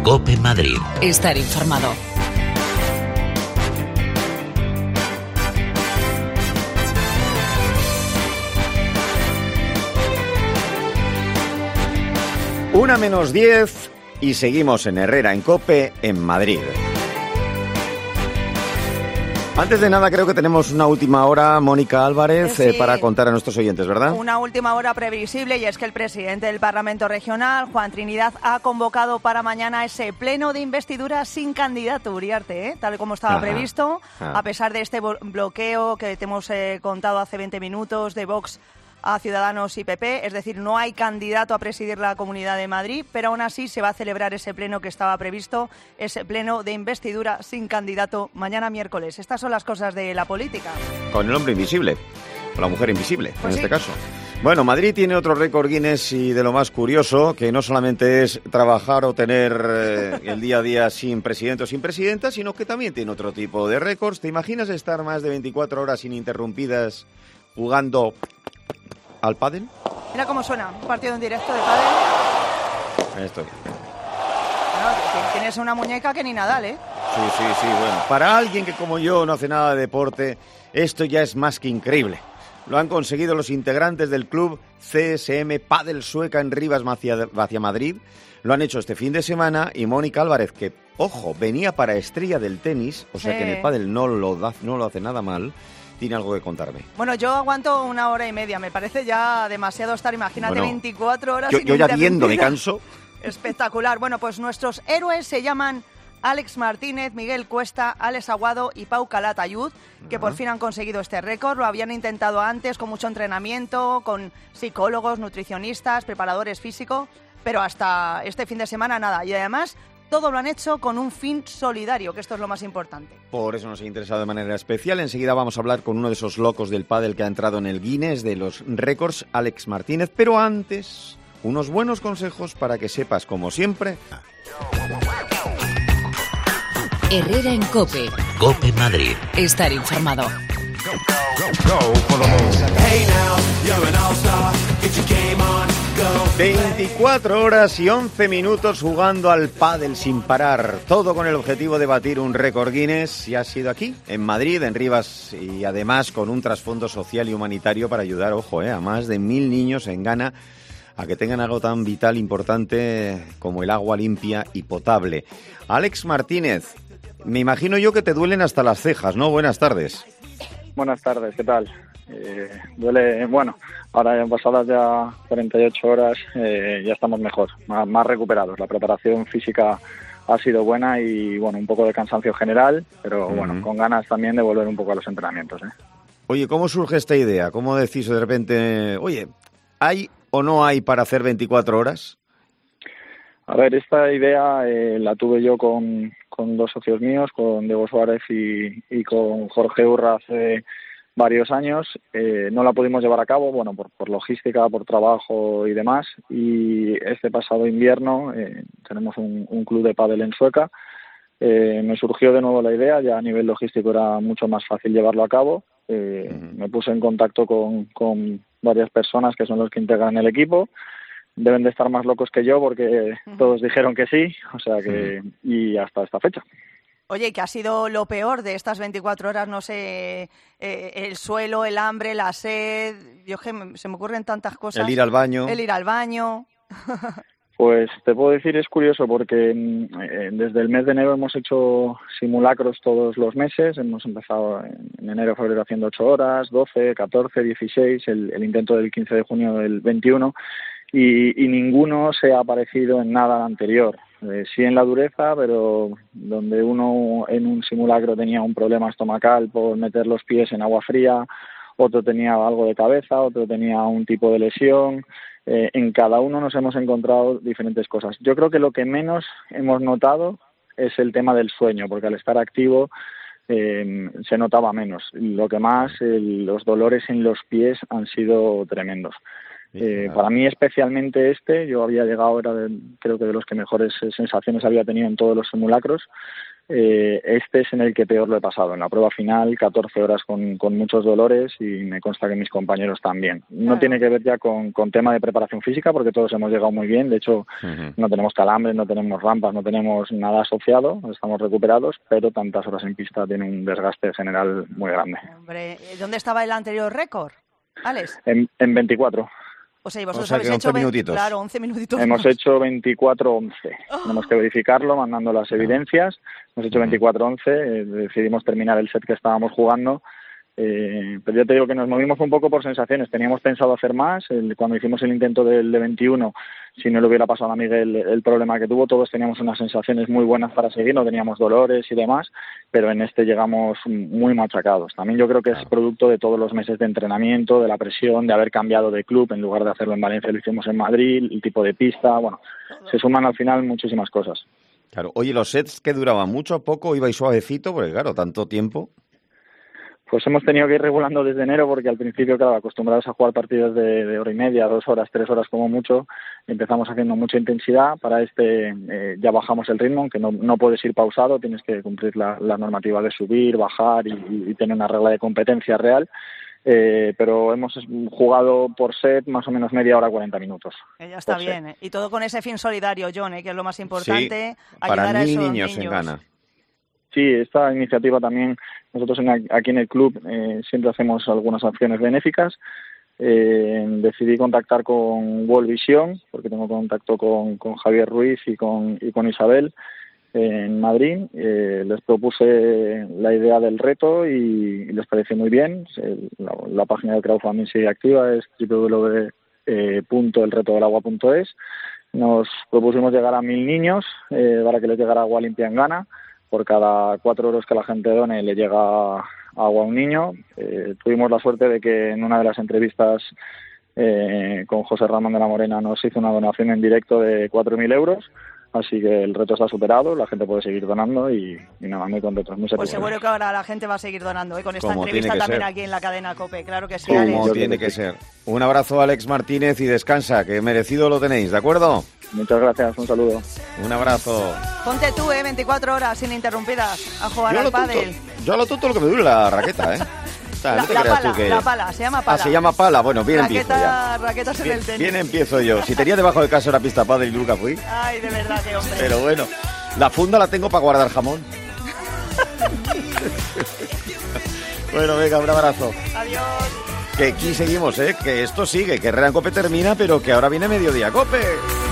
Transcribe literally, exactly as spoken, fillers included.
COPE Madrid. Estar informado. Una menos diez y seguimos en Herrera en COPE en Madrid. Antes de nada, creo que tenemos una última hora, Mónica Álvarez, sí. eh, para contar a nuestros oyentes, ¿verdad? Una última hora previsible, y es que el presidente del Parlamento Regional, Juan Trinidad, ha convocado para mañana ese pleno de investidura sin candidato, Uriarte, ¿eh? tal y como estaba Ajá. previsto, Ajá. a pesar de este bloqueo que te hemos eh, contado hace veinte minutos de Vox a Ciudadanos y P P, es decir, no hay candidato a presidir la Comunidad de Madrid, pero aún así se va a celebrar ese pleno que estaba previsto, ese pleno de investidura sin candidato mañana miércoles. Estas son las cosas de la política. Con el hombre invisible, o la mujer invisible, Pues en sí. este caso. Bueno, Madrid tiene otro récord Guinness y de lo más curioso, que no solamente es trabajar o tener eh, el día a día sin presidente o sin presidenta, sino que también tiene otro tipo de récords. ¿Te imaginas estar más de veinticuatro horas ininterrumpidas jugando al pádel? Mira cómo suena, un partido en directo de pádel. Esto. Bueno, tienes una muñeca que ni Nadal, ¿eh? Sí, sí, sí, bueno. Para alguien que como yo no hace nada de deporte, esto ya es más que increíble. Lo han conseguido los integrantes del club C S M Pádel Sueca en Rivas hacia, hacia Madrid. Lo han hecho este fin de semana y Mónica Álvarez, que, ojo, venía para estrella del tenis, o sea Sí. que en el pádel no lo, da, no lo hace nada mal, tiene algo que contarme. Bueno, yo aguanto una hora y media, me parece ya demasiado estar, imagínate, Bueno, veinticuatro horas. Yo, yo ya viendo me ininterrumpidas. canso. Espectacular. Bueno, pues nuestros héroes se llaman Alex Martínez, Miguel Cuesta, Alex Aguado y Pau Calatayud, que por fin han conseguido este récord. Lo habían intentado antes con mucho entrenamiento, con psicólogos, nutricionistas, preparadores físicos, pero hasta este fin de semana nada. Y además, todo lo han hecho con un fin solidario, que esto es lo más importante. Por eso nos ha interesado de manera especial. Enseguida vamos a hablar con uno de esos locos del pádel que ha entrado en el Guinness de los récords, Alex Martínez. Pero antes, unos buenos consejos para que sepas, como siempre... Herrera en COPE. COPE Madrid. Estar informado. veinticuatro horas y once minutos jugando al pádel sin parar, todo con el objetivo de batir un récord Guinness, y ha sido aquí, en Madrid, en Rivas, y además con un trasfondo social y humanitario para ayudar, ojo, eh, a más de mil niños en Ghana a que tengan algo tan vital, importante como el agua limpia y potable. Alex Martínez, me imagino yo que te duelen hasta las cejas, ¿no? Buenas tardes. Buenas tardes, ¿qué tal? Eh, duele, bueno, ahora ya pasadas ya cuarenta y ocho horas, eh, ya estamos mejor, más, más recuperados. La preparación física ha sido buena y, bueno, un poco de cansancio general, pero uh-huh. bueno, con ganas también de volver un poco a los entrenamientos, ¿eh? Oye, ¿cómo surge esta idea? ¿Cómo decís de repente, oye, ¿hay o no hay para hacer veinticuatro horas? A ver, esta idea eh, la tuve yo con, con dos socios míos, con Diego Suárez y, y con Jorge Urra hace varios años. Eh, no la pudimos llevar a cabo, bueno, por, por logística, por trabajo y demás. Y este pasado invierno eh, tenemos un, un club de pádel en Sueca. Eh, me surgió de nuevo la idea, ya a nivel logístico era mucho más fácil llevarlo a cabo. Eh, uh-huh. Me puse en contacto con, con varias personas que son los que integran el equipo. Deben de estar más locos que yo porque uh-huh. todos dijeron que sí, o sea que uh-huh. y hasta esta fecha. Oye, ¿qué ha sido lo peor de estas veinticuatro horas? No sé, eh, el suelo, el hambre, la sed... Yo que se me ocurren tantas cosas. El ir al baño. El ir al baño. Pues te puedo decir, es curioso porque eh, desde el mes de enero hemos hecho simulacros todos los meses. Hemos empezado en enero, febrero haciendo ocho horas, doce, catorce, dieciséis, el, el intento del quince de junio del veintiuno. Y, y ninguno se ha parecido en nada anterior. Eh, sí en la dureza, pero donde uno en un simulacro tenía un problema estomacal por meter los pies en agua fría, otro tenía algo de cabeza, otro tenía un tipo de lesión. Eh, en cada uno nos hemos encontrado diferentes cosas. Yo creo que lo que menos hemos notado es el tema del sueño, porque al estar activo eh, se notaba menos. Lo que más, el, los dolores en los pies han sido tremendos. Eh, para mí especialmente este, yo había llegado, era de, creo que de los que mejores sensaciones había tenido en todos los simulacros, Eh, este es en el que peor lo he pasado. En la prueba final, catorce horas con, con muchos dolores y me consta que mis compañeros también. No Claro. tiene que ver ya con, con tema de preparación física, porque todos hemos llegado muy bien. De hecho, Ujú. no tenemos calambres, no tenemos rampas, no tenemos nada asociado, estamos recuperados, pero tantas horas en pista tiene un desgaste general muy grande. Hombre, ¿dónde estaba el anterior récord, Alex? En, en veinticuatro. O sea, y vosotros O sea, habéis que hecho once ve- minutitos. Claro, once minutitos Hemos más. hecho veinticuatro once. Tenemos que verificarlo mandando las evidencias. Hemos hecho veinticuatro once. Eh, decidimos terminar el set que estábamos jugando. Eh, pero yo te digo que nos movimos un poco por sensaciones. Teníamos pensado hacer más. El, cuando hicimos el intento del de veintiuno, si no le hubiera pasado a Miguel el problema que tuvo, todos teníamos unas sensaciones muy buenas para seguir. No teníamos dolores y demás, pero en este llegamos muy machacados. También yo creo que es producto de todos los meses de entrenamiento, de la presión, de haber cambiado de club. En lugar de hacerlo en Valencia, lo hicimos en Madrid, el tipo de pista. Bueno, se suman al final muchísimas cosas. Claro. Oye, ¿los sets que duraban mucho, poco, ibais suavecito? Porque claro, tanto tiempo. Pues hemos tenido que ir regulando desde enero porque al principio, claro, acostumbrados a jugar partidos de, de hora y media, dos horas, tres horas como mucho, empezamos haciendo mucha intensidad. Para este eh, ya bajamos el ritmo, aunque no, no puedes ir pausado, tienes que cumplir la, la normativa de subir, bajar y, y tener una regla de competencia real. Eh, pero hemos jugado por set más o menos media hora, cuarenta minutos. Eh, ya está por bien. set. ¿eh? Y todo con ese fin solidario, John, ¿eh? Que es lo más importante. Sí, ayudar para a mil esos niños, en Ghana. Sí, esta iniciativa también, nosotros en, aquí en el club eh, siempre hacemos algunas acciones benéficas. Eh, decidí contactar con World Vision, porque tengo contacto con, con Javier Ruiz y con, y con Isabel eh, en Madrid. Eh, les propuse la idea del reto y, y les pareció muy bien. El, la, la página de crowdfunding sigue activa, es doble u doble u doble u punto el reto del agua punto es. Nos propusimos llegar a mil niños eh, para que les llegara agua limpia en Ghana. Por cada cuatro euros que la gente done le llega agua a un niño. Eh, tuvimos la suerte de que en una de las entrevistas eh, con José Ramón de la Morena nos hizo una donación en directo de cuatro mil euros. Así que el reto está superado, la gente puede seguir donando y, y nada, muy contentos, muy Pues satisfechos. seguro que ahora la gente va a seguir donando, ¿eh? Con esta Como entrevista tiene que también ser. aquí en la cadena COPE. Claro que sí, Como Alex. tiene que ser. Un abrazo, Alex Martínez, y descansa, que merecido lo tenéis, ¿de acuerdo? Muchas gracias, un saludo. Un abrazo. Ponte tú, ¿eh? veinticuatro horas ininterrumpidas a jugar Yo a al lo tonto, pádel. yo a lo tonto lo que me duele la raqueta, ¿eh? O sea, La, no te la creas pala, tú que... la pala, se llama pala. Ah, se llama pala. Bueno, bien empiezo ya. Raqueta, raquetas en Bien, el tenis. bien empiezo yo. Si tenía debajo del caso la pista pádel y nunca fui. Ay, de verdad, qué hombre. Pero bueno, la funda la tengo para guardar jamón. Bueno, venga, un abrazo. Adiós. Que aquí seguimos, ¿eh? Que esto sigue, que Herrera en Cope termina, pero que ahora viene Mediodía Cope.